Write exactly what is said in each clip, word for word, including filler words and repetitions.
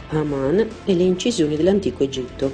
Haman e le incisioni dell'antico Egitto.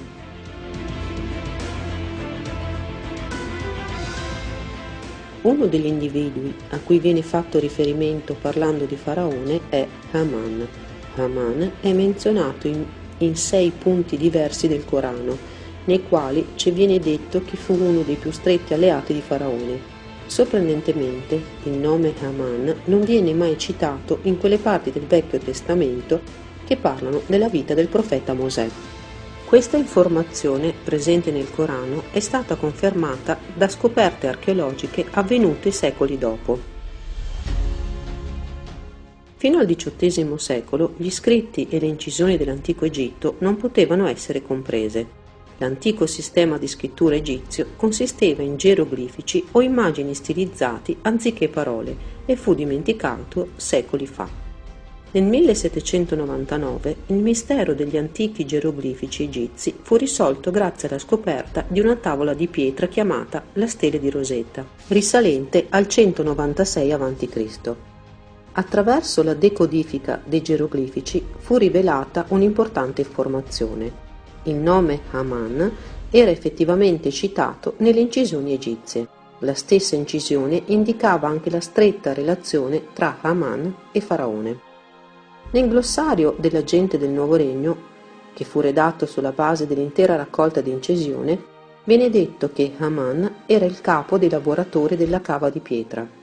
Uno degli individui a cui viene fatto riferimento parlando di Faraone è Haman. Haman è menzionato in, in sei punti diversi del Corano, nei quali ci viene detto che fu uno dei più stretti alleati di Faraone. Sorprendentemente, il nome Haman non viene mai citato in quelle parti del Vecchio Testamento che parlano della vita del profeta Mosè. Questa informazione, presente nel Corano, è stata confermata da scoperte archeologiche avvenute secoli dopo. Fino al diciottesimo secolo gli scritti e le incisioni dell'antico Egitto non potevano essere comprese. L'antico sistema di scrittura egizio consisteva in geroglifici o immagini stilizzati anziché parole e fu dimenticato secoli fa. Nel millesettecentonovantanove il mistero degli antichi geroglifici egizi fu risolto grazie alla scoperta di una tavola di pietra chiamata la Stele di Rosetta, risalente al centonovantasei avanti Cristo Attraverso la decodifica dei geroglifici fu rivelata un'importante informazione. Il nome Haman era effettivamente citato nelle incisioni egizie. La stessa incisione indicava anche la stretta relazione tra Haman e Faraone. Nel glossario della gente del Nuovo Regno, che fu redatto sulla base dell'intera raccolta di incisione, viene detto che Haman era il capo dei lavoratori della cava di pietra.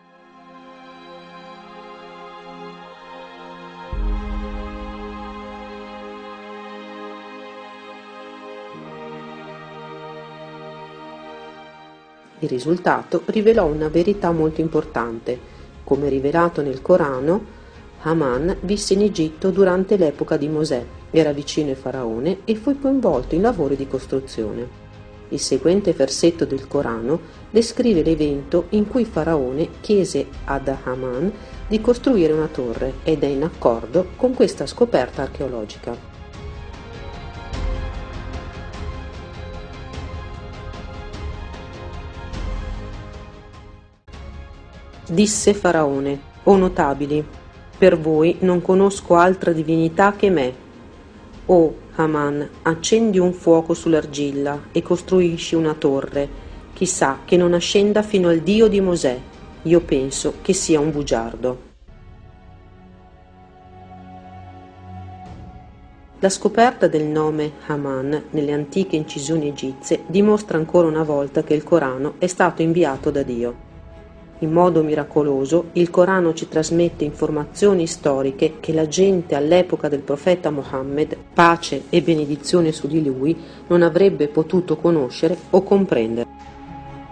Il risultato rivelò una verità molto importante. Come rivelato nel Corano, Haman visse in Egitto durante l'epoca di Mosè, era vicino al faraone e fu coinvolto in lavori di costruzione. Il seguente versetto del Corano descrive l'evento in cui il faraone chiese ad Haman di costruire una torre ed è in accordo con questa scoperta archeologica. Disse Faraone: O notabili, per voi non conosco altra divinità che me. O Haman, accendi un fuoco sull'argilla e costruisci una torre. Chissà che non ascenda fino al Dio di Mosè. Io penso che sia un bugiardo. La scoperta del nome Haman nelle antiche incisioni egizie dimostra ancora una volta che il Corano è stato inviato da Dio. In modo miracoloso, il Corano ci trasmette informazioni storiche che la gente all'epoca del profeta Mohammed, pace e benedizione su di lui, non avrebbe potuto conoscere o comprendere.